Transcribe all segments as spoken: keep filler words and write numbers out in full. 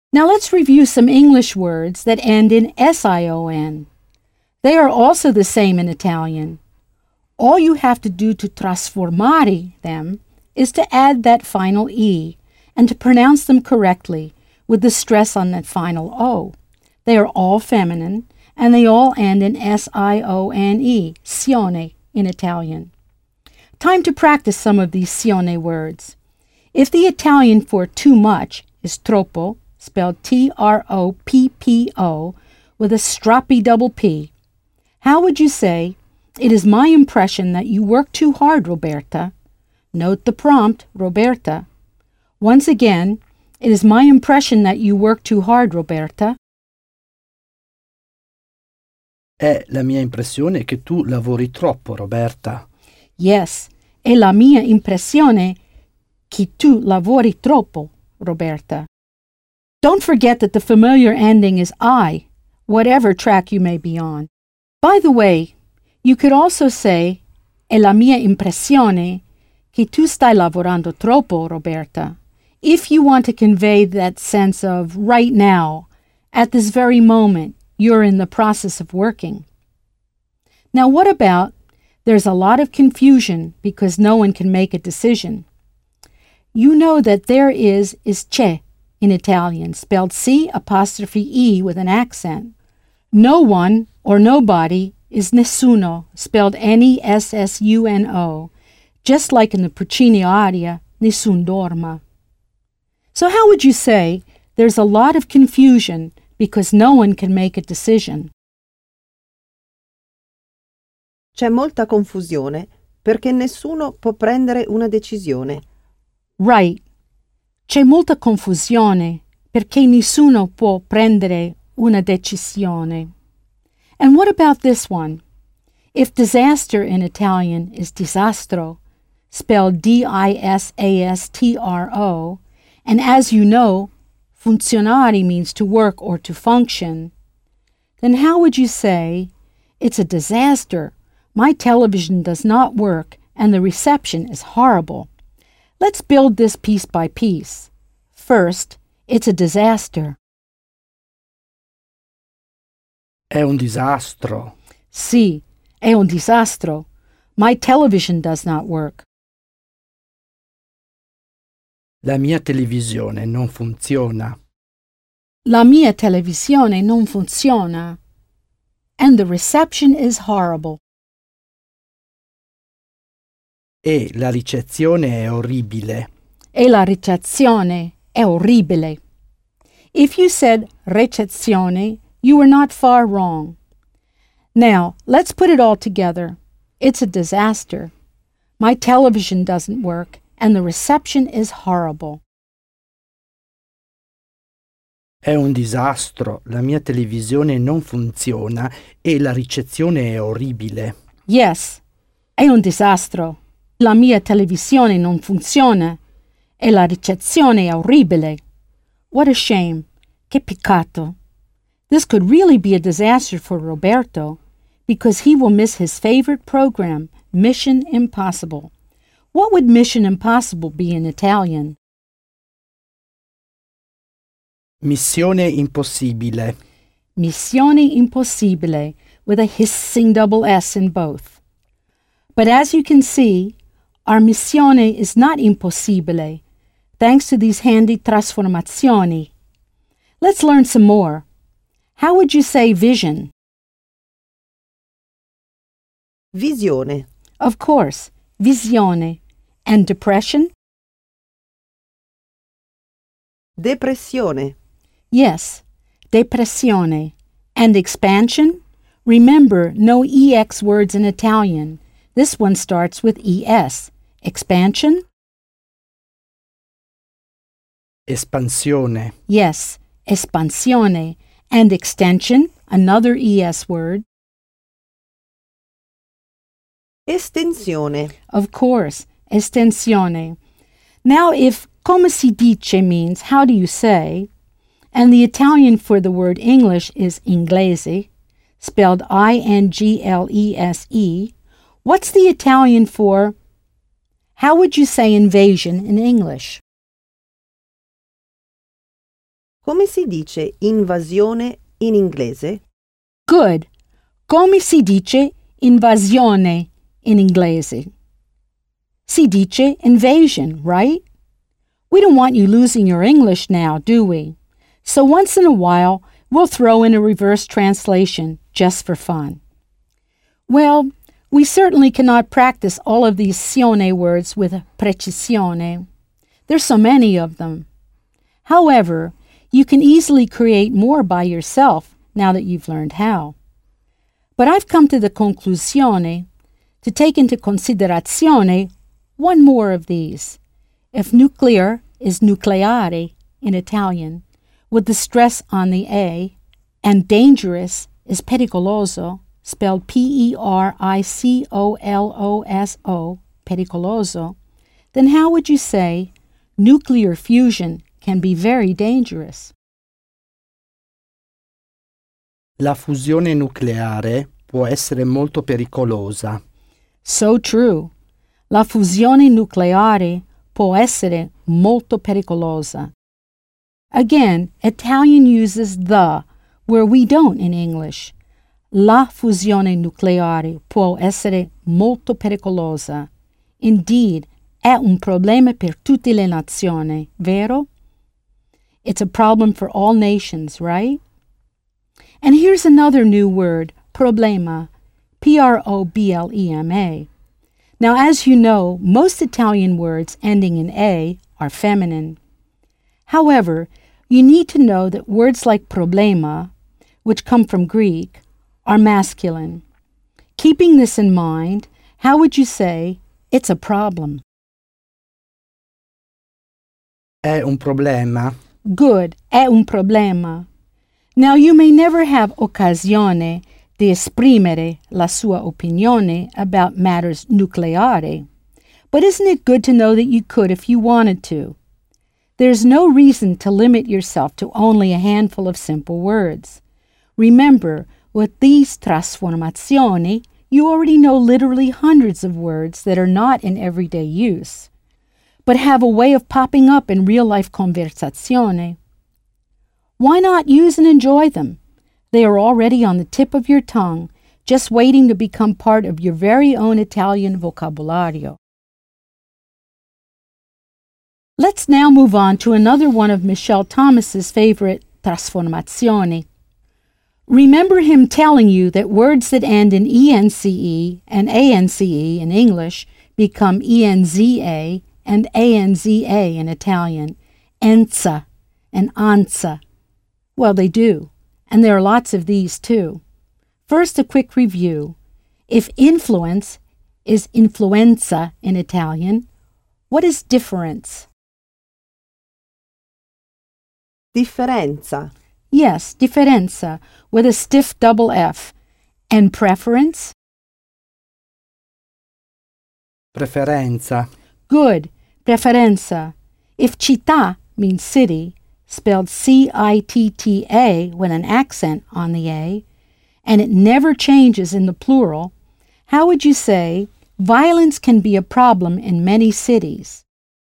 Now let's review some English words that end in sion. They are also the same in Italian. All you have to do to trasformare them is to add that final E and to pronounce them correctly with the stress on that final O. They are all feminine and they all end in S-I-O-N-E, sione in Italian. Time to practice some of these sione words. If the Italian for too much is troppo, spelled T R O P P O, with a stroppy double P, how would you say, "It is my impression that you work too hard, Roberta"? Note the prompt, Roberta. Once again, "It is my impression that you work too hard, Roberta." È la mia impressione che tu lavori troppo, Roberta. Yes, è la mia impressione che tu lavori troppo, Roberta. Don't forget that the familiar ending is I, whatever track you may be on. By the way, you could also say, è la mia impressione che tu stai lavorando troppo, Roberta, if you want to convey that sense of right now, at this very moment, you're in the process of working. Now what about, there's a lot of confusion because no one can make a decision. You know that there is is c'è in Italian, spelled C apostrophe E with an accent. No one or nobody is nessuno, spelled N E S S U N O, just like in the Puccini aria, Nessun dorma. So how would you say, there's a lot of confusion because no one can make a decision? C'è molta confusione perché nessuno può prendere una decisione. Right. C'è molta confusione perché nessuno può prendere una decisione. And what about this one? If disaster in Italian is disastro, spelled D I S A S T R O, and as you know, funzionare means to work or to function, then how would you say, it's a disaster, my television does not work and the reception is horrible? Let's build this piece by piece. First, it's a disaster. È un disastro. Sì, è un disastro. My television does not work. La mia televisione non funziona. La mia televisione non funziona. And the reception is horrible. E la ricezione è orribile. E la ricezione è orribile. If you said ricezione, you were not far wrong. Now, let's put it all together. It's a disaster. My television doesn't work, and the reception is horrible. È un disastro. La mia televisione non funziona e la ricezione è orribile. Yes, è un disastro. La mia televisione non funziona e la ricezione è orribile. What a shame. Che peccato. This could really be a disaster for Roberto because he will miss his favorite program, Mission Impossible. What would Mission Impossible be in Italian? Missione impossibile. Missione impossibile, with a hissing double S in both. But as you can see, our missione is not impossibile, thanks to these handy trasformazioni. Let's learn some more. How would you say vision? Visione. Of course, visione. And depression? Depressione. Yes, depressione. And expansion? Remember, no E X words in Italian. This one starts with E S. Expansion? Espansione. Yes, espansione. And extension, another E S word. Estensione. Of course, estensione. Now, if come si dice means how do you say, and the Italian for the word English is inglese, spelled I N G L E S E, what's the Italian for, how would you say invasion in English? Come si dice invasione in inglese? Good. Come si dice invasione in inglese? Si dice invasion, right? We don't want you losing your English now, do we? So once in a while, we'll throw in a reverse translation just for fun. Well, we certainly cannot practice all of these sione words with precisione. There's so many of them. However, you can easily create more by yourself now that you've learned how. But I've come to the conclusione to take into considerazione one more of these. If nuclear is nucleare in Italian, with the stress on the A, and dangerous is pericoloso, spelled P E R I C O L O S O, pericoloso, then how would you say nuclear fusion can be very dangerous? La fusione nucleare può essere molto pericolosa. So true. La fusione nucleare può essere molto pericolosa. Again, Italian uses the, where we don't in English. La fusione nucleare può essere molto pericolosa. Indeed, è un problema per tutte le nazioni, vero? It's a problem for all nations, right? And here's another new word, problema, P R O B L E M A. Now, as you know, most Italian words ending in A are feminine. However, you need to know that words like problema, which come from Greek, are masculine. Keeping this in mind, how would you say it's a problem? È un problema. Good, è un problema. Now, you may never have occasione di esprimere la sua opinione about matters nucleari, but isn't it good to know that you could if you wanted to? There's no reason to limit yourself to only a handful of simple words. Remember, with these trasformazioni, you already know literally hundreds of words that are not in everyday use, but have a way of popping up in real-life conversazione. Why not use and enjoy them? They are already on the tip of your tongue, just waiting to become part of your very own Italian vocabulario. Let's now move on to another one of Michel Thomas's favorite trasformazioni. Remember him telling you that words that end in ence and ance in English become enza and anza in Italian, enza and anza. Well, they do, and there are lots of these too. First, a quick review. If influence is influenza in Italian, what is difference? Differenza. Yes, differenza, with a stiff double F. And preference? Preferenza. Good, preferenza. If città means city, spelled C I T T A with an accent on the A, and it never changes in the plural, how would you say violence can be a problem in many cities?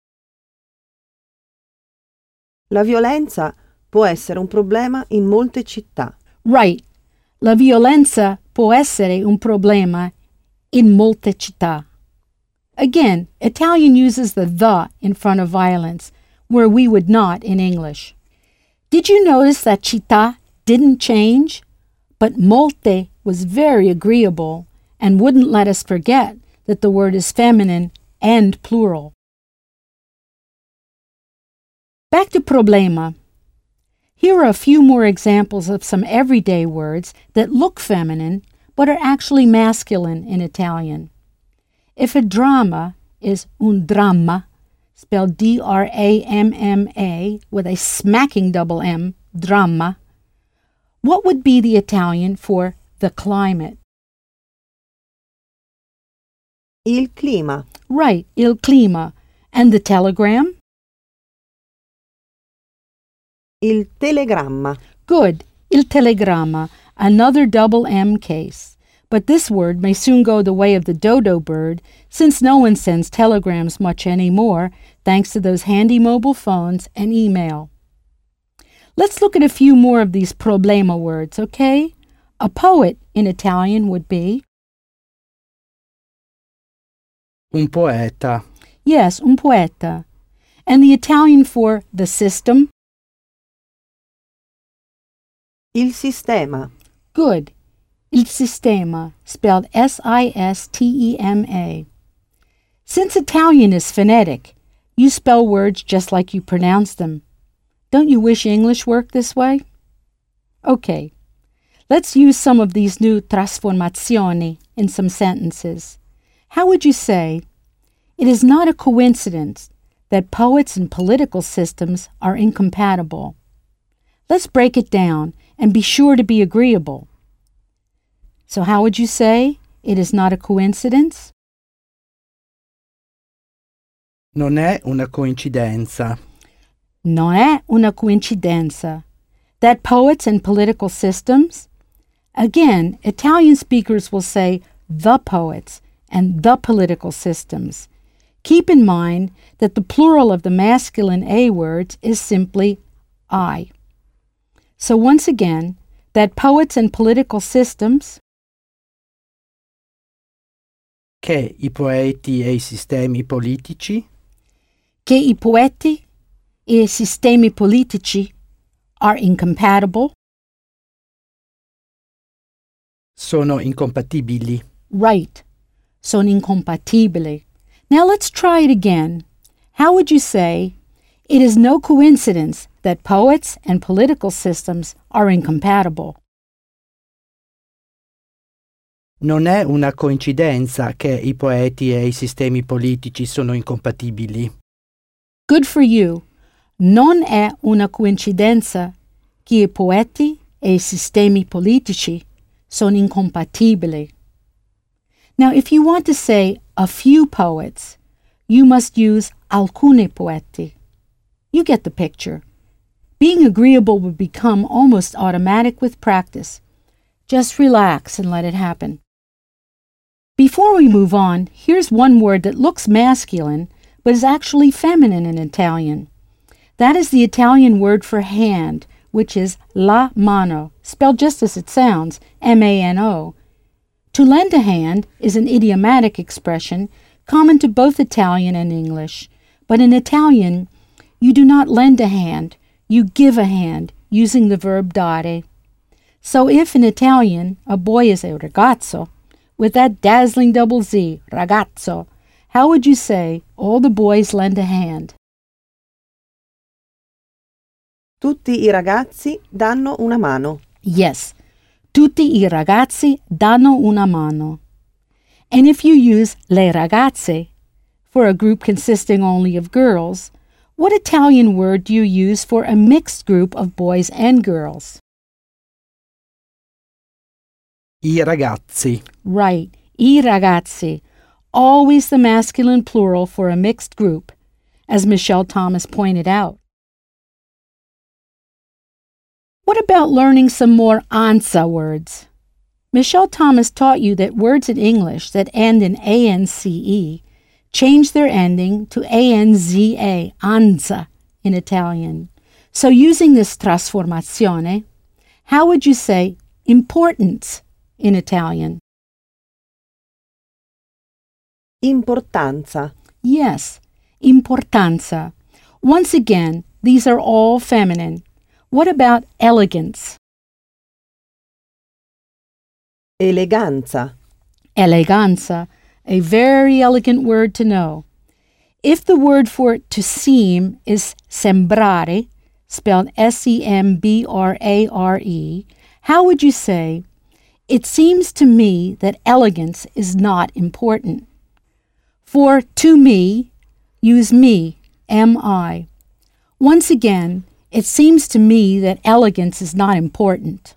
La violenza può essere un problema in molte città. Right. La violenza può essere un problema in molte città. Again, Italian uses the the in front of violence, where we would not in English. Did you notice that città didn't change? But molte was very agreeable and wouldn't let us forget that the word is feminine and plural. Back to problema. Here are a few more examples of some everyday words that look feminine but are actually masculine in Italian. If a drama is un dramma, spelled D R A M M A with a smacking double M, dramma, what would be the Italian for the climate? Il clima. Right, il clima. And the telegram? Il telegramma. Good, il telegramma, another double M case. But this word may soon go the way of the dodo bird, since no one sends telegrams much anymore, thanks to those handy mobile phones and email. Let's look at a few more of these problema words, okay? A poet in Italian would be un poeta, yes, un poeta. And the Italian for the system? Il sistema. Good. Il sistema, spelled S I S T E M A. Since Italian is phonetic, you spell words just like you pronounce them. Don't you wish English worked this way? Okay, let's use some of these new trasformazioni in some sentences. How would you say, it is not a coincidence that poets and political systems are incompatible? Let's break it down and be sure to be agreeable. So how would you say, it is not a coincidence? non è una coincidenza. Non è una coincidenza that poets and political systems? Again, Italian speakers will say the poets and the political systems. Keep in mind that the plural of the masculine A words is simply I. So once again, that poets and political systems Che i poeti e i sistemi politici che i poeti e i sistemi politici are incompatible, sono incompatibili. right, sono incompatibili. Now let's try it again. How would you say, it is no coincidence that poets and political systems are incompatible? Non è una coincidenza che i poeti e i sistemi politici sono incompatibili. Good for you. Non è una coincidenza che i poeti e i sistemi politici sono incompatibili. Now, if you want to say a few poets, you must use alcuni poeti. You get the picture. Being agreeable would become almost automatic with practice. Just relax and let it happen. Before we move on, here's one word that looks masculine, but is actually feminine in Italian. That is the Italian word for hand, which is la mano, spelled just as it sounds, M A N O. To lend a hand is an idiomatic expression common to both Italian and English, but in Italian, you do not lend a hand, you give a hand, using the verb dare. So if in Italian a boy is a ragazzo, with that dazzling double Z, ragazzo, how would you say all the boys lend a hand? Tutti i ragazzi danno una mano. Yes, tutti i ragazzi danno una mano. And if you use le ragazze for a group consisting only of girls, what Italian word do you use for a mixed group of boys and girls? I ragazzi. Right, i ragazzi, always the masculine plural for a mixed group, as Michelle Thomas pointed out. What about learning some more ANSA words? Michelle Thomas taught you that words in English that end in A N C E change their ending to A N Z A, ANSA, in Italian. So using this trasformazione, how would you say importance in Italian? Importanza. Yes, importanza. Once again, these are all feminine. What about elegance? Eleganza. Eleganza, a very elegant word to know. If the word for to seem is sembrare, spelled S E M B R A R E, how would you say, it seems to me that elegance is not important? For to me, use me, M I. Once again, it seems to me that elegance is not important.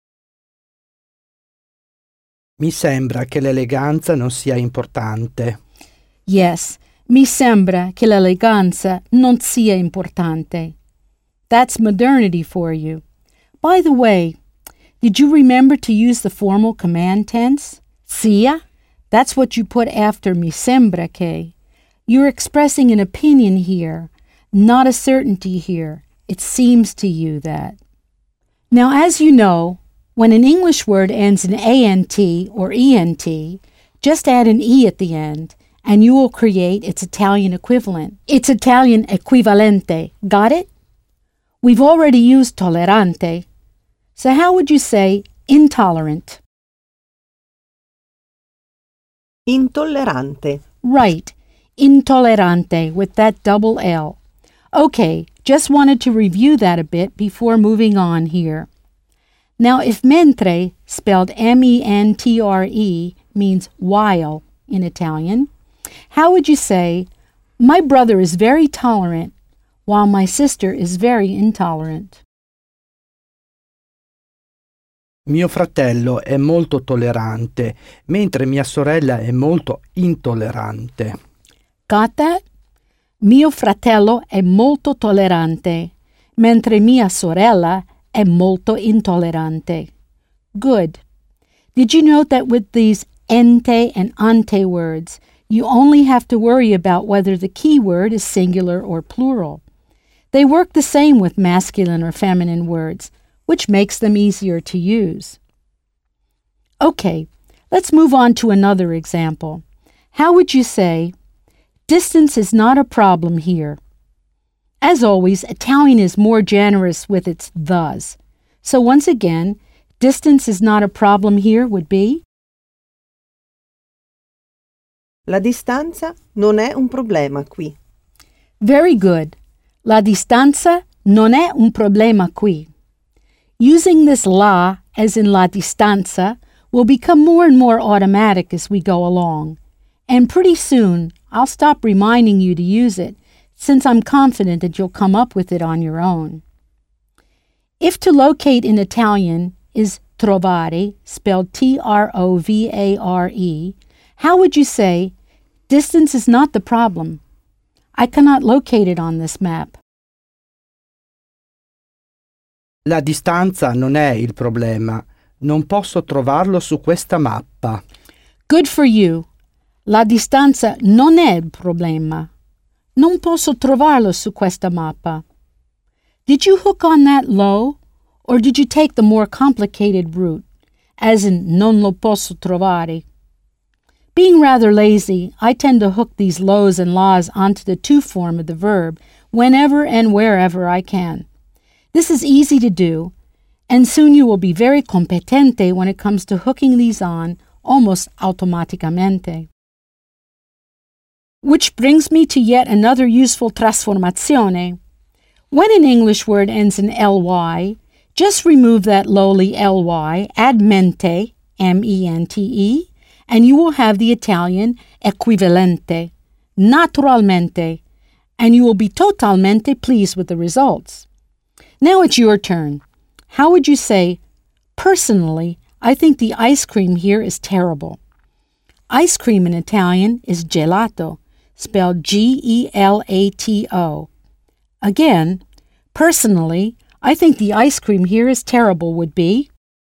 Mi sembra che l'eleganza non sia importante. Yes, mi sembra che l'eleganza non sia importante. That's modernity for you. By the way, did you remember to use the formal command tense? Sia? That's what you put after mi sembra che. You're expressing an opinion here, not a certainty here. It seems to you that. Now, as you know, when an English word ends in ant or ent, just add an e at the end, and you will create its Italian equivalent. Its Italian equivalente. Got it? We've already used tollerante. So how would you say intolerant? Intollerante. Right. Intolerante with that double L. Okay, just wanted to review that a bit before moving on here. Now, if mentre, spelled M E N T R E, means while in Italian, how would you say, my brother is very tolerant, while my sister is very intolerant? Mio fratello è molto tollerante, mentre mia sorella è molto intollerante. Got that? Mio fratello è molto tollerante, mentre mia sorella è molto intollerante. Good. Did you note that with these ente and ante words, you only have to worry about whether the key word is singular or plural? They work the same with masculine or feminine words, which makes them easier to use. Okay, let's move on to another example. How would you say, distance is not a problem here? As always, Italian is more generous with its thes. So once again, distance is not a problem here would be? La distanza non è un problema qui. Very good. La distanza non è un problema qui. Using this la, as in la distanza, will become more and more automatic as we go along. And pretty soon, I'll stop reminding you to use it, since I'm confident that you'll come up with it on your own. If to locate in Italian is trovare, spelled T R O V A R E, how would you say, distance is not the problem? I cannot locate it on this map. La distanza non è il problema. Non posso trovarlo su questa mappa. Good for you. La distanza non è il problema. Non posso trovarlo su questa mappa. Did you hook on that low, or did you take the more complicated route, as in non lo posso trovare? Being rather lazy, I tend to hook these lows and las onto the to form of the verb whenever and wherever I can. This is easy to do, and soon you will be very competente when it comes to hooking these on almost automaticamente. Which brings me to yet another useful trasformazione. When an English word ends in ly, just remove that lowly ly, add mente, M E N T E, and you will have the Italian equivalente, naturalmente, and you will be totalmente pleased with the results. Now it's your turn. How would you say, personally, I think the ice cream here is terrible. Ice cream in Italian is gelato, spelled G E L A T O. Again, personally, I think the ice cream here is terrible would be?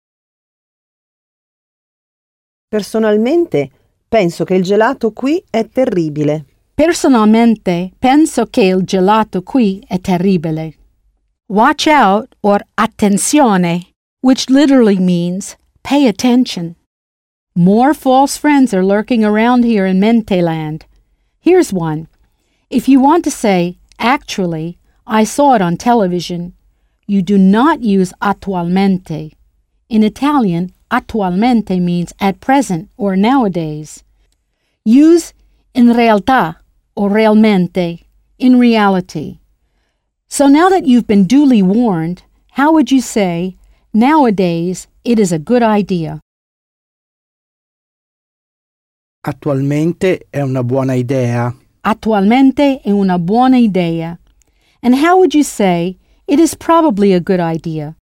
Personalmente, penso che il gelato qui è terribile. Personalmente, penso che il gelato qui è terribile. Watch out, or attenzione, which literally means pay attention. More false friends are lurking around here in Mente land. Here's one. If you want to say, actually, I saw it on television, you do not use attualmente. In Italian, attualmente means at present or nowadays. Use in realtà or realmente, in reality. So now that you've been duly warned, how would you say, nowadays, it is a good idea? Attualmente è una buona idea. Attualmente è una buona idea. And how would you say, it is probably a good idea?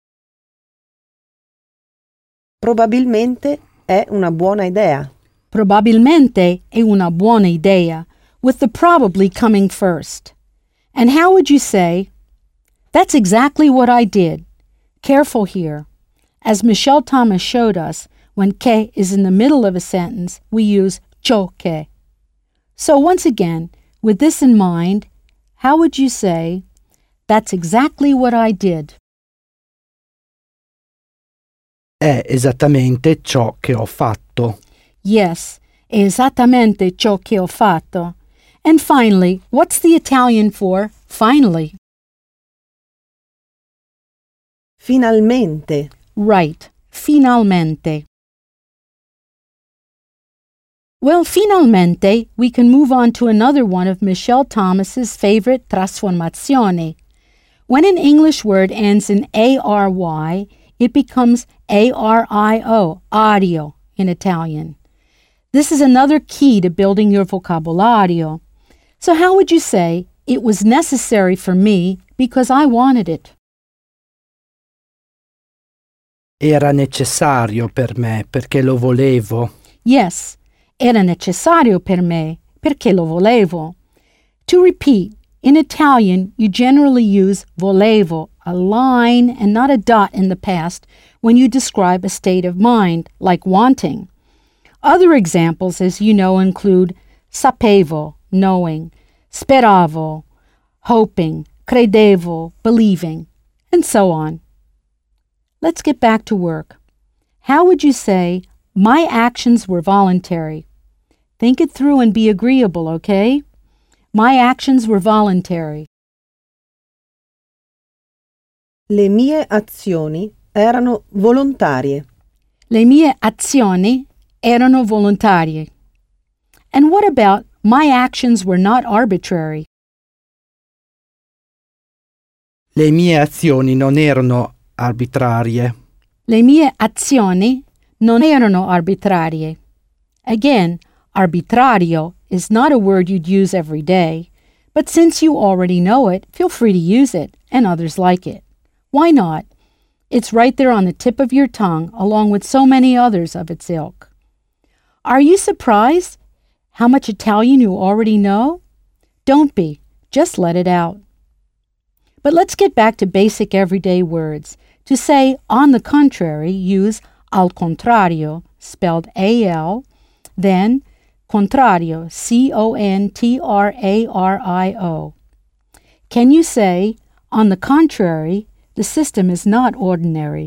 Probabilmente è una buona idea. Probabilmente è una buona idea, with the probably coming first. And how would you say, that's exactly what I did. Careful here. As Michelle Thomas showed us, when che is in the middle of a sentence, we use ciò che. So once again, with this in mind, how would you say, That's exactly what I did. È esattamente ciò che ho fatto. Yes, è esattamente ciò che ho fatto. And finally, what's the Italian for finally? Finalmente. Right, finalmente. Well, finalmente, we can move on to another one of Michel Thomas's favorite trasformazioni. When an English word ends in A R Y, it becomes A R I O, ario, in Italian. This is another key to building your vocabulario. So how would you say, it was necessary for me because I wanted it? Era necessario per me perché lo volevo. Yes, era necessario per me perché lo volevo. To repeat, in Italian, you generally use volevo, a line and not a dot in the past, when you describe a state of mind, like wanting. Other examples, as you know, include sapevo, knowing, speravo, hoping, credevo, believing, and so on. Let's get back to work. How would you say, my actions were voluntary? Think it through and be agreeable, okay? My actions were voluntary. Le mie azioni erano volontarie. Le mie azioni erano volontarie. And what about, my actions were not arbitrary? Le mie azioni non erano arbitrarie. Le mie azioni non erano arbitrarie. Again, arbitrario is not a word you'd use every day, but since you already know it, feel free to use it, and others like it. Why not? It's right there on the tip of your tongue, along with so many others of its ilk. Are you surprised how much Italian you already know? Don't be. Just let it out. But let's get back to basic everyday words. To say, on the contrary, use al contrario, spelled A L, then contrario, C O N T R A R I O. Can you say, on the contrary, the system is not ordinary?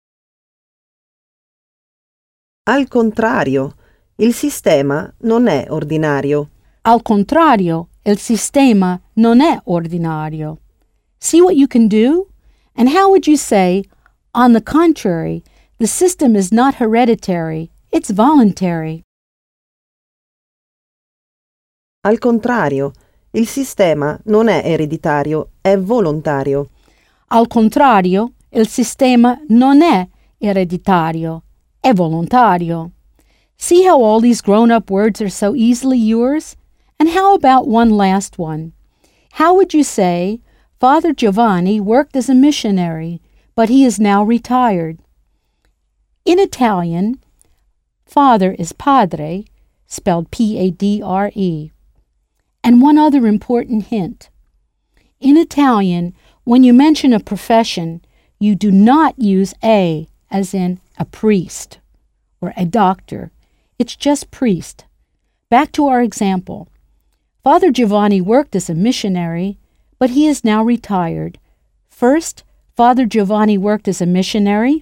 Al contrario, il sistema non è ordinario. Al contrario, il sistema non è ordinario. See what you can do? And how would you say, on the contrary, the system is not hereditary, it's voluntary? Al contrario, il sistema non è ereditario, è volontario. Al contrario, il sistema non è ereditario, è volontario. See how all these grown-up words are so easily yours? And how about one last one? How would you say, Father Giovanni worked as a missionary, but he is now retired? In Italian, father is padre, spelled P A D R E. And one other important hint. In Italian, when you mention a profession, you do not use a, as in a priest or a doctor. It's just priest. Back to our example. Father Giovanni worked as a missionary, but he is now retired. First, Father Giovanni worked as a missionary.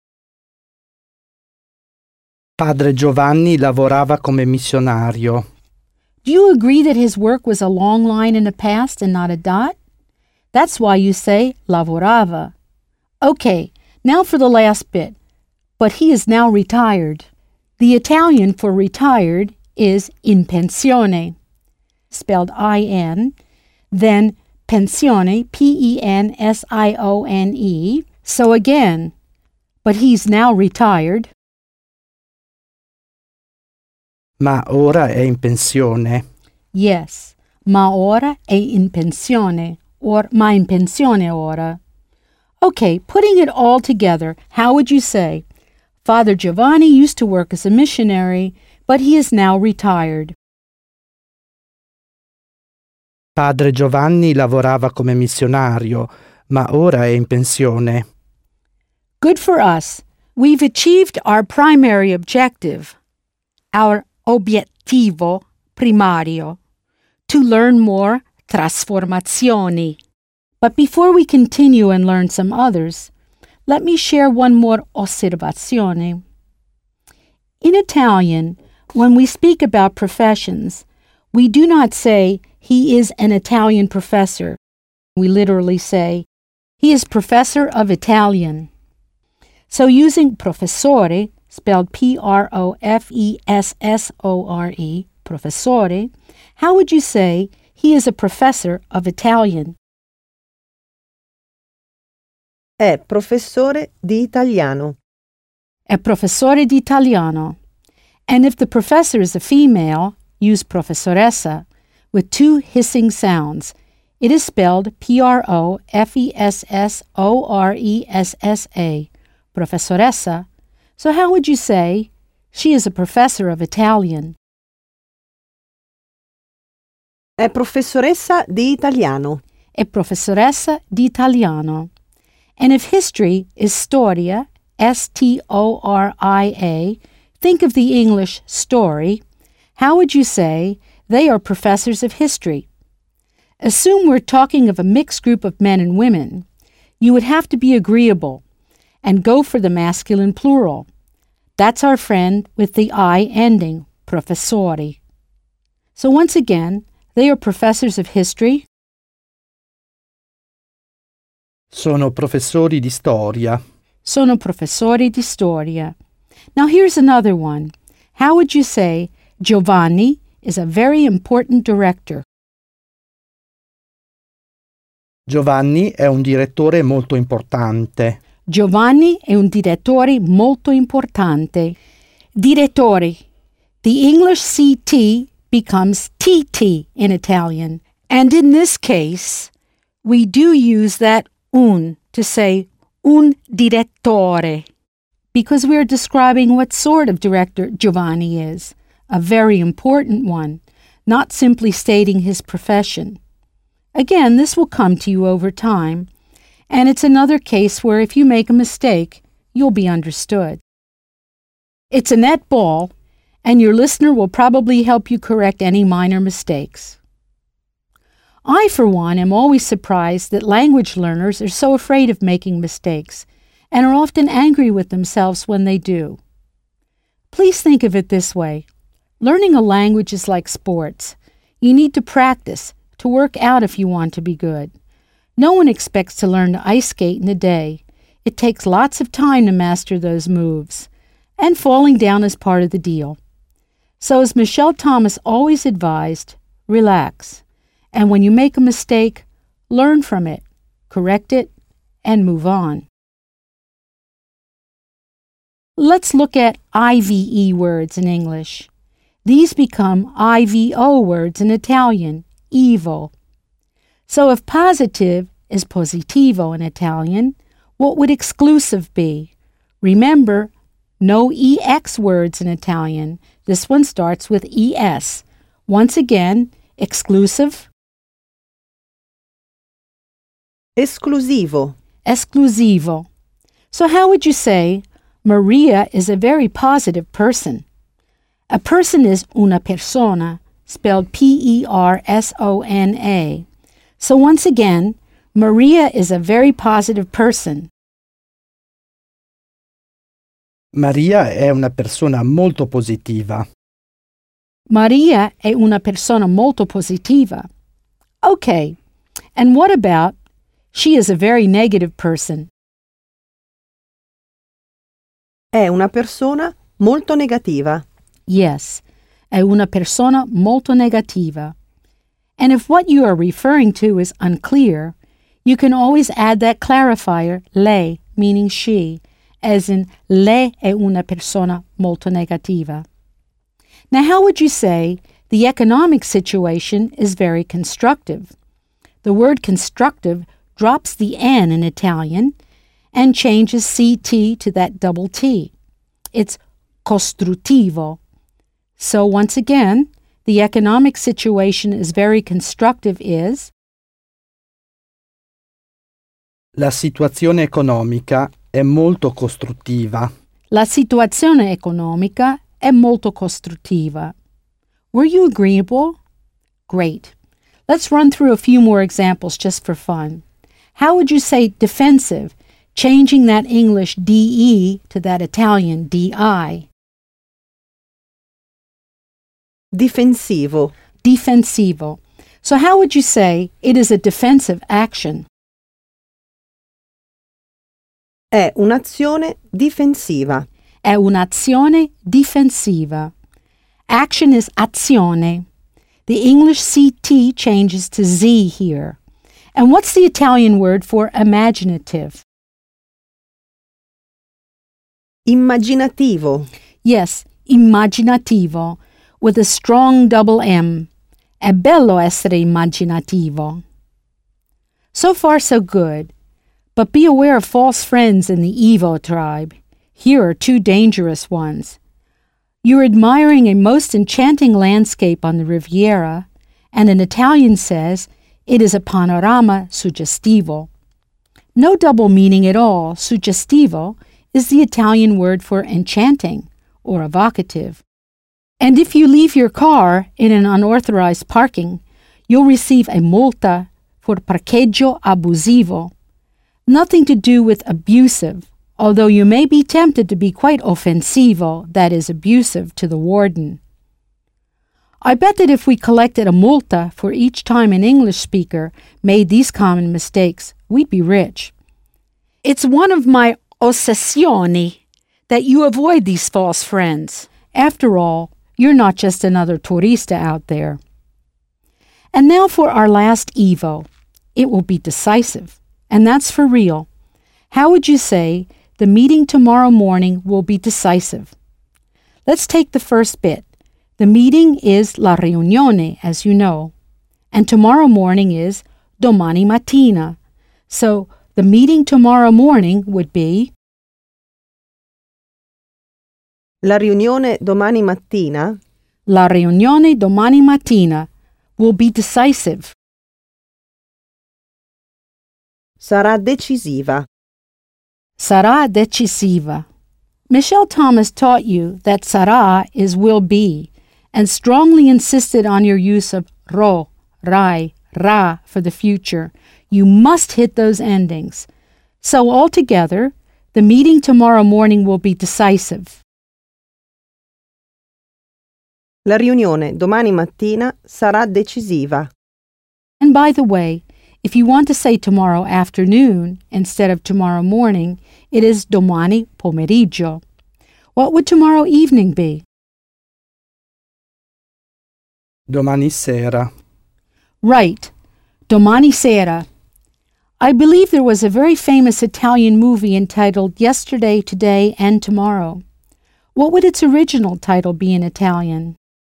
Padre Giovanni lavorava come missionario. Do you agree that his work was a long line in the past and not a dot? That's why you say lavorava. Okay, now for the last bit. But he is now retired. The Italian for retired is in pensione, spelled I N, then pensione, P E N S I O N E. So again, but he's now retired. Ma ora è in pensione. Yes, ma ora è in pensione, or ma in pensione ora. Okay, putting it all together, how would you say, Father Giovanni used to work as a missionary, but he is now retired. Padre Giovanni lavorava come missionario, ma ora è in pensione. Good for us. We've achieved our primary objective, our obiettivo primario, to learn more trasformazioni. But before we continue and learn some others, let me share one more osservazione. In Italian, when we speak about professions, we do not say, he is an Italian professor. We literally say, he is professor of Italian. So using professore, spelled P R O F E S S O R E, professore, how would you say he is a professor of Italian? È professore di italiano. È professore di italiano. And if the professor is a female, use professoressa with two hissing sounds. It is spelled P R O F E S S O R E S S A, professoressa. So how would you say, she is a professor of Italian? È professoressa di italiano. È professoressa di italiano. And if history is storia, S T O R I A, think of the English story, how would you say they are professors of history? Assume we're talking of a mixed group of men and women. You would have to be agreeable and go for the masculine plural. That's our friend with the I ending, professori. So once again, they are professors of history. Sono professori di storia. Sono professori di storia. Now here's another one. How would you say Giovanni is a very important director? Giovanni è un direttore molto importante. Giovanni è un direttore molto importante. Direttore. The English C T becomes T T in Italian. And in this case, we do use that un to say un direttore, because we are describing what sort of director Giovanni is, a very important one, not simply stating his profession. Again, this will come to you over time, and it's another case where if you make a mistake, you'll be understood. It's a net ball, and your listener will probably help you correct any minor mistakes. I, for one, am always surprised that language learners are so afraid of making mistakes and are often angry with themselves when they do. Please think of it this way. Learning a language is like sports. You need to practice, to work out if you want to be good. No one expects to learn to ice skate in a day. It takes lots of time to master those moves, and falling down is part of the deal. So as Michelle Thomas always advised, relax. And when you make a mistake, learn from it, correct it, and move on. Let's look at I V E words in English. These become I V O words in Italian, Evo. So if positive is positivo in Italian, what would exclusive be? Remember, no E X words in Italian. This one starts with E S. Once again, exclusive. Esclusivo. Esclusivo. So how would you say, Maria is a very positive person? A person is una persona, spelled P E R S O N A. So once again, Maria is a very positive person. Maria è una persona molto positiva. Maria è una persona molto positiva. Okay, and what about she is a very negative person? È una persona molto negativa. Yes, è una persona molto negativa. And if what you are referring to is unclear, you can always add that clarifier, lei, meaning she, as in lei è una persona molto negativa. Now, how would you say the economic situation is very constructive? The word constructive drops the N in Italian and changes C T to that double T. It's costruttivo. So once again, the economic situation is very constructive is La situazione economica è molto costruttiva. La situazione economica è molto costruttiva. Were you agreeable? Great. Let's run through a few more examples just for fun. How would you say defensive, changing that English D E to that Italian D I? Difensivo. Difensivo. So how would you say it is a defensive action? È un'azione difensiva. È un'azione difensiva. Action is azione. The English C T changes to Z here. And what's the Italian word for imaginative? Immaginativo. Yes, immaginativo, with a strong double M. È bello essere immaginativo. So far, so good. But be aware of false friends in the Evo tribe. Here are two dangerous ones. You're admiring a most enchanting landscape on the Riviera, and an Italian says it is a panorama suggestivo. No double meaning at all. Suggestivo is the Italian word for enchanting or evocative. And if you leave your car in an unauthorized parking, you'll receive a multa for parcheggio abusivo. Nothing to do with abusive, although you may be tempted to be quite offensivo, that is, abusive, to the warden. I bet that if we collected a multa for each time an English speaker made these common mistakes, we'd be rich. It's one of my ossessioni that you avoid these false friends. After all, you're not just another turista out there. And now for our last Evo. It will be decisive, and that's for real. How would you say the meeting tomorrow morning will be decisive? Let's take the first bit. The meeting is la riunione, as you know, and tomorrow morning is domani mattina. So the meeting tomorrow morning would be La riunione domani mattina La riunione domani mattina will be decisive. sarà decisiva. Sarà decisiva. Michelle Thomas taught you that sarà is will be and strongly insisted on your use of ro, rai, ra for the future. You must hit those endings. So altogether, the meeting tomorrow morning will be decisive. La riunione domani mattina sarà decisiva. And by the way, if you want to say tomorrow afternoon instead of tomorrow morning, it is domani pomeriggio. What would tomorrow evening be? Domani sera. Right, domani sera. I believe there was a very famous Italian movie entitled Yesterday, Today, and Tomorrow. What would its original title be in Italian?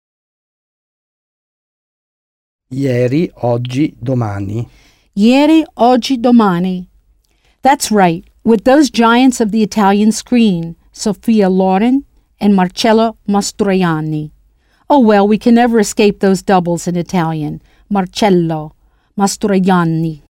Ieri, oggi, domani. Ieri, oggi, domani. That's right, with those giants of the Italian screen, Sophia Loren and Marcello Mastroianni. Oh well, we can never escape those doubles in Italian. Marcello Mastroianni.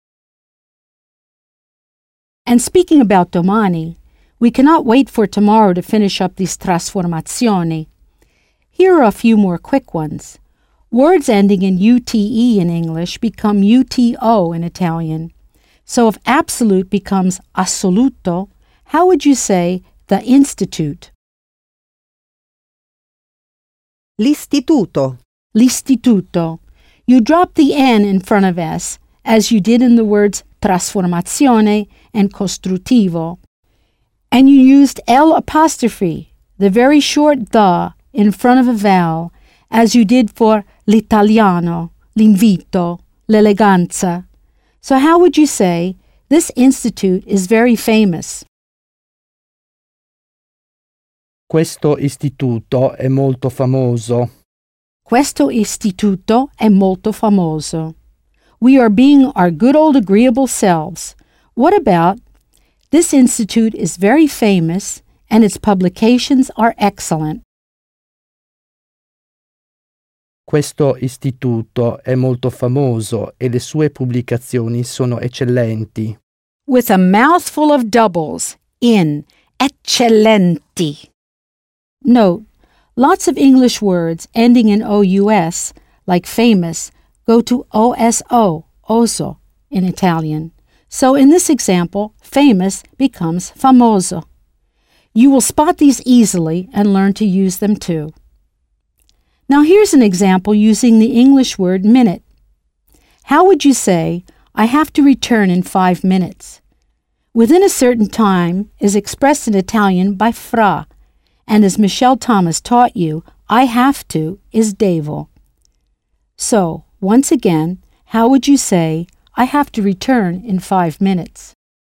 And speaking about domani, we cannot wait for tomorrow to finish up these trasformazioni. Here are a few more quick ones. Words ending in U T E in English become U T O in Italian. So if absolute becomes assoluto, how would you say the institute? L'istituto. L'istituto. You drop the N in front of S, as you did in the words trasformazione and costruttivo. And you used L apostrophe, the very short the, in front of a vowel, as you did for l'italiano, l'invito, l'eleganza. So how would you say, this institute is very famous? Questo istituto è molto famoso. Questo istituto è molto famoso. We are being our good old agreeable selves. What about, this institute is very famous and its publications are excellent. Questo istituto è molto famoso e le sue pubblicazioni sono eccellenti. With a mouthful of doubles in eccellenti. Note, lots of English words ending in O U S, like famous, go to O S O, oso, in Italian. So in this example, famous becomes famoso. You will spot these easily and learn to use them too. Now here's an example using the English word minute. How would you say, I have to return in five minutes? Within a certain time is expressed in Italian by fra, and as Michelle Thomas taught you, I have to is devo. So, once again, how would you say, I have to return in five minutes?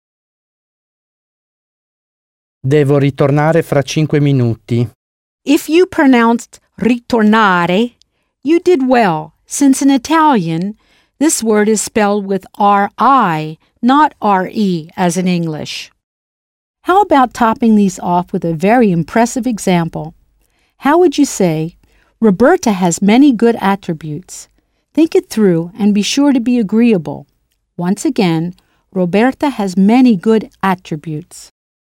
Devo ritornare fra cinque minuti. If you pronounced ritornare, you did well, since in Italian, this word is spelled with R I, not R E as in English. How about topping these off with a very impressive example? How would you say, Roberta has many good attributes. Think it through and be sure to be agreeable. Once again, Roberta has many good attributes.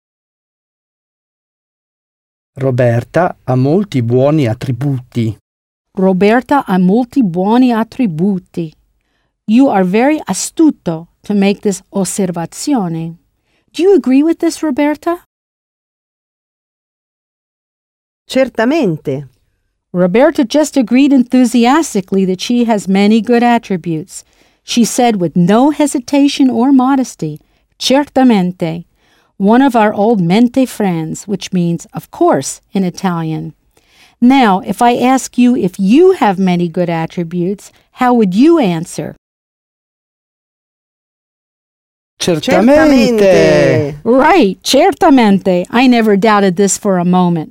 Roberta ha molti buoni attributi. Roberta ha molti buoni attributi. You are very astuto to make this osservazione. Do you agree with this, Roberta? Certamente. Roberta just agreed enthusiastically that she has many good attributes. She said with no hesitation or modesty, certamente, one of our old mente friends, which means of course in Italian. Now, if I ask you if you have many good attributes, how would you answer? Certamente. Certamente. Right, certamente. I never doubted this for a moment.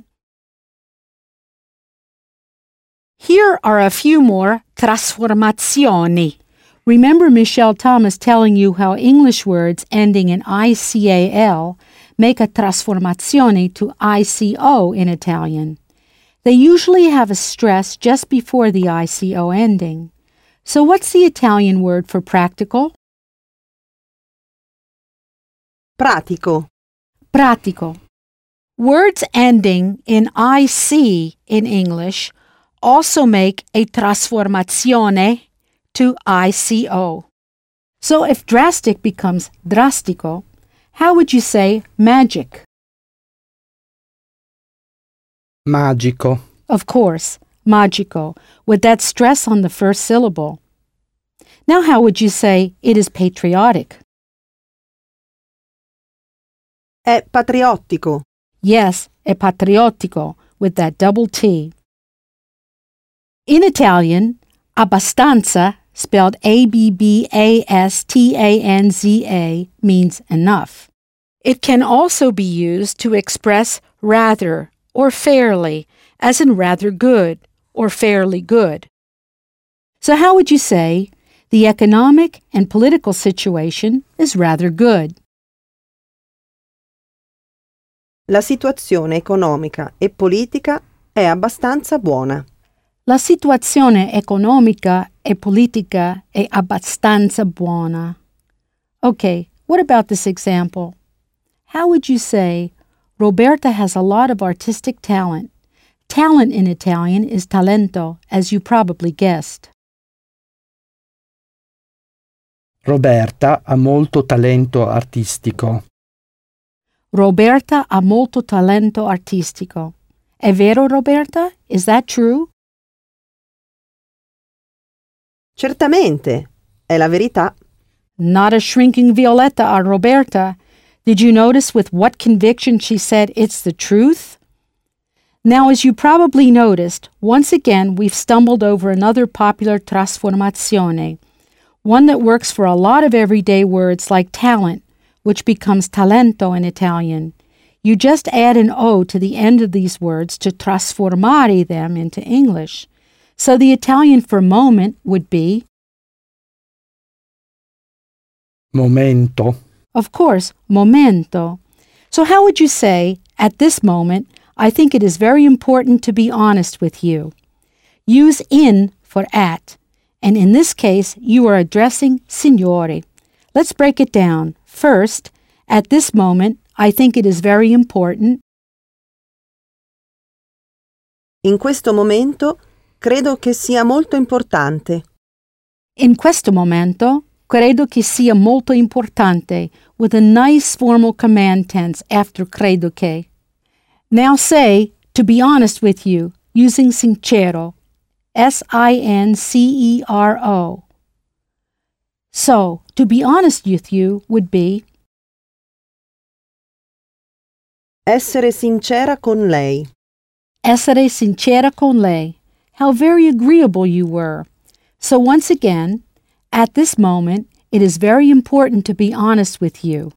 Here are a few more trasformazioni. Remember Michelle Thomas telling you how English words ending in I C A L make a trasformazione to I C O in Italian. They usually have a stress just before the I C O ending. So what's the Italian word for practical? Pratico. Pratico. Words ending in I C in English also make a trasformazione to I C O. So if drastic becomes drastico, how would you say magic? Magico. Of course, magico, with that stress on the first syllable. Now how would you say it is patriotic? È patriottico. Yes, è patriottico, with that double T. In Italian, abbastanza, spelled A B B A S T A N Z A, means enough. It can also be used to express rather or fairly, as in rather good or fairly good. So how would you say, the economic and political situation is rather good? La situazione economica e politica è abbastanza buona. La situazione economica e politica è abbastanza buona. Okay, what about this example? How would you say, Roberta has a lot of artistic talent. Talent in Italian is talento, as you probably guessed. Roberta ha molto talento artistico. Roberta ha molto talento artistico. È vero, Roberta? Is that true? Certamente, è la verità. Not a shrinking Violetta our Roberta. Did you notice with what conviction she said it's the truth? Now, as you probably noticed, once again we've stumbled over another popular trasformazione, one that works for a lot of everyday words like talent, which becomes talento in Italian. You just add an O to the end of these words to trasformare them into English. So the Italian for moment would be Momento. Of course, momento. So how would you say, at this moment, I think it is very important to be honest with you. Use in for at, and in this case, you are addressing signore. Let's break it down. First, at this moment, I think it is very important. In questo momento credo che sia molto importante. In questo momento, Credo che sia molto importante with a nice formal command tense after credo che. Now say, to be honest with you, using sincero, S I N C E R O. So, to be honest with you would be essere sincera con lei. essere sincera con lei. How very agreeable you were. So once again, at this moment, it is very important to be honest with you.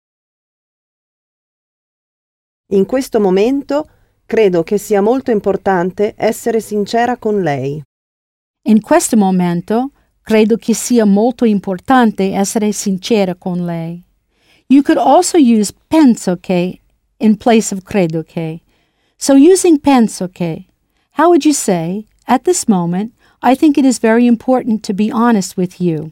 In questo momento credo che sia molto importante essere sincera con lei. In questo momento, credo che sia molto importante essere sincera con lei. You could also use penso che in place of credo che. So using penso che, how would you say, at this moment, I think it is very important to be honest with you.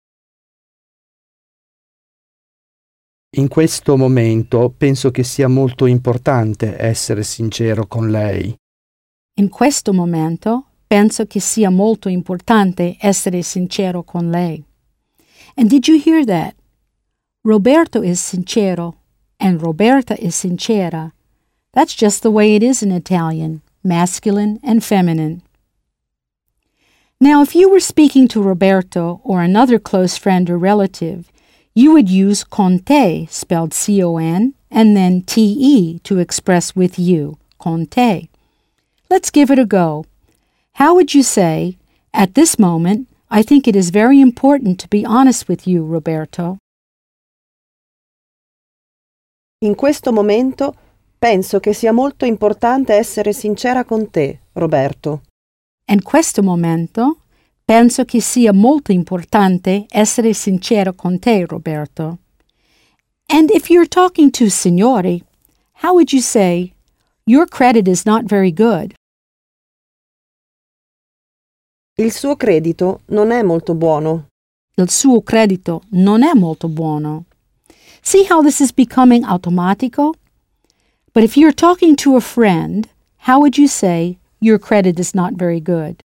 In questo momento penso che sia molto importante essere sincero con lei. In questo momento penso che sia molto importante essere sincero con lei. And did you hear that? Roberto is sincero and Roberta is sincera. That's just the way it is in Italian, masculine and feminine. Now, if you were speaking to Roberto or another close friend or relative, you would use con te, spelled C O N, and then T E to express with you, con te. Let's give it a go. How would you say, at this moment, I think it is very important to be honest with you, Roberto? In questo momento penso che sia molto importante essere sincera con te, Roberto. In questo momento penso che sia molto importante essere sincero con te, Roberto. And if you're talking to signori, how would you say, your credit is not very good? Il suo credito non è molto buono. Il suo credito non è molto buono. See how this is becoming automatico? But if you're talking to a friend, how would you say, your credit is not very good?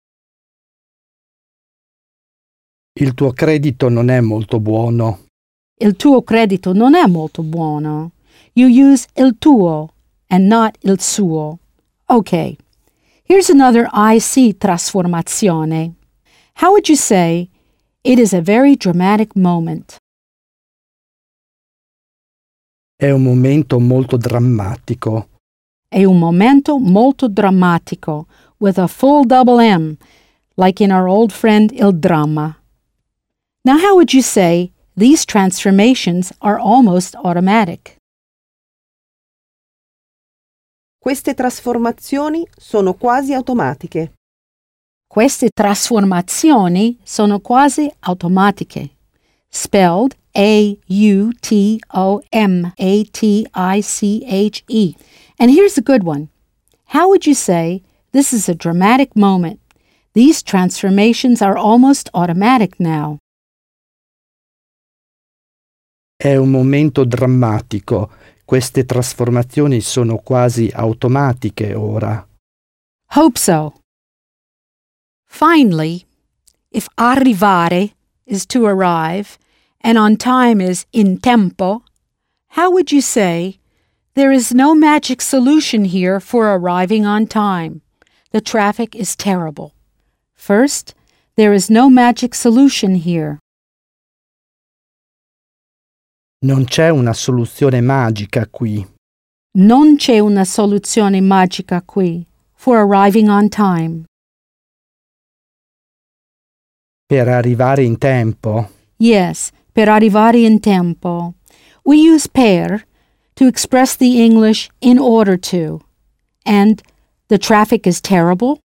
Il tuo credito non è molto buono. Il tuo credito non è molto buono. You use il tuo and not il suo. Okay, here's another I C trasformazione. How would you say, it is a very dramatic moment? È un momento molto drammatico. È un momento molto drammatico, with a full double M, like in our old friend Il Dramma. Now how would you say, these transformations are almost automatic? Queste trasformazioni sono quasi automatiche. Queste trasformazioni sono quasi automatiche. Spelled A U T O M A T I C H E. And here's a good one. How would you say, this is a dramatic moment? These transformations are almost automatic now. È un momento drammatico. Queste trasformazioni sono quasi automatiche ora. Hope so. Finally, if arrivare is to arrive and on time is in tempo, how would you say, there is no magic solution here for arriving on time. The traffic is terrible. First, there is no magic solution here. Non c'è una soluzione magica qui. Non c'è una soluzione magica qui for arriving on time. Per arrivare in tempo. Yes, per arrivare in tempo. We use per to express the English in order to. And the traffic is terrible.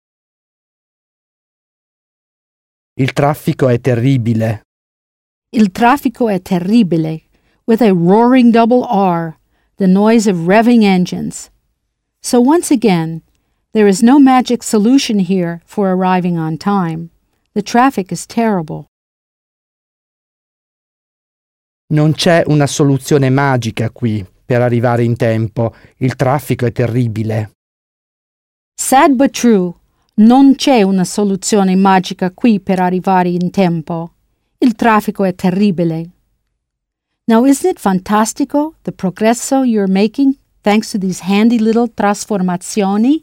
Il traffico è terribile. Il traffico è terribile, with a roaring double R, the noise of revving engines. So once again, there is no magic solution here for arriving on time. The traffic is terrible. Non c'è una soluzione magica qui per arrivare in tempo. Il traffico è terribile. Sad but true, non c'è una soluzione magica qui per arrivare in tempo. Il traffico è terribile. Now, isn't it fantastico, the progresso you're making thanks to these handy little trasformazioni?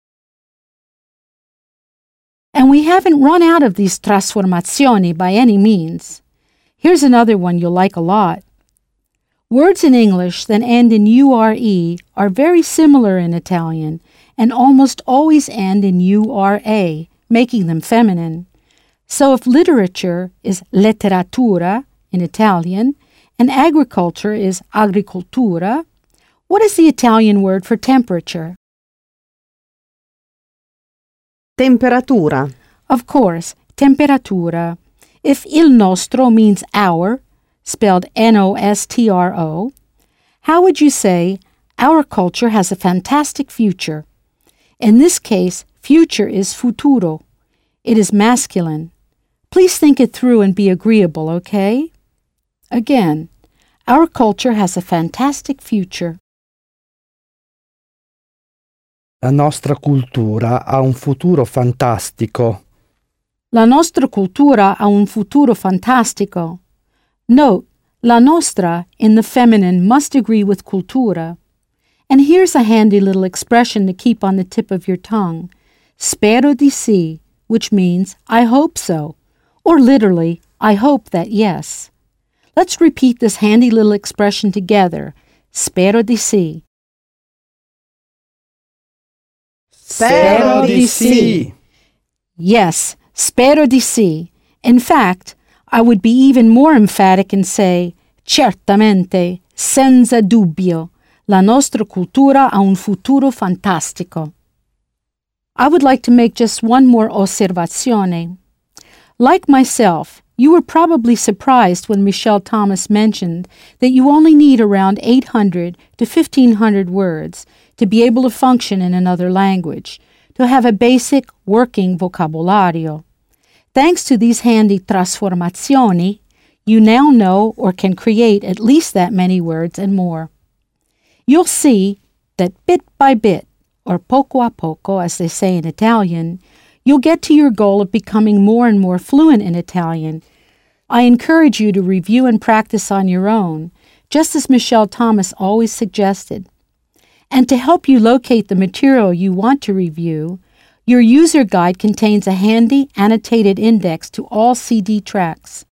And we haven't run out of these trasformazioni by any means. Here's another one you'll like a lot. Words in English that end in U R E are very similar in Italian and almost always end in U R A, making them feminine. So if literature is letteratura in Italian and agriculture is agricoltura, what is the Italian word for temperature? Temperatura. Of course, temperatura. If il nostro means our, spelled N O S T R O, how would you say, our culture has a fantastic future? In this case, future is futuro. It is masculine. Please think it through and be agreeable, okay? Again, our culture has a fantastic future. La nostra cultura ha un futuro fantastico. La nostra cultura ha un futuro fantastico. Note, la nostra in the feminine must agree with cultura. And here's a handy little expression to keep on the tip of your tongue. Spero di sì, which means I hope so, or literally, I hope that yes. Let's repeat this handy little expression together. Spero di sì. Spero di sì. Yes, spero di sì. In fact, I would be even more emphatic and say, certamente, senza dubbio, la nostra cultura ha un futuro fantastico. I would like to make just one more osservazione. Like myself, you were probably surprised when Michel Thomas mentioned that you only need around eight hundred to fifteen hundred words to be able to function in another language, to have a basic working vocabulario. Thanks to these handy trasformazioni, you now know or can create at least that many words and more. You'll see that bit by bit, or poco a poco as they say in Italian, you'll get to your goal of becoming more and more fluent in Italian. I encourage you to review and practice on your own, just as Michel Thomas always suggested. And to help you locate the material you want to review, your user guide contains a handy annotated index to all C D tracks.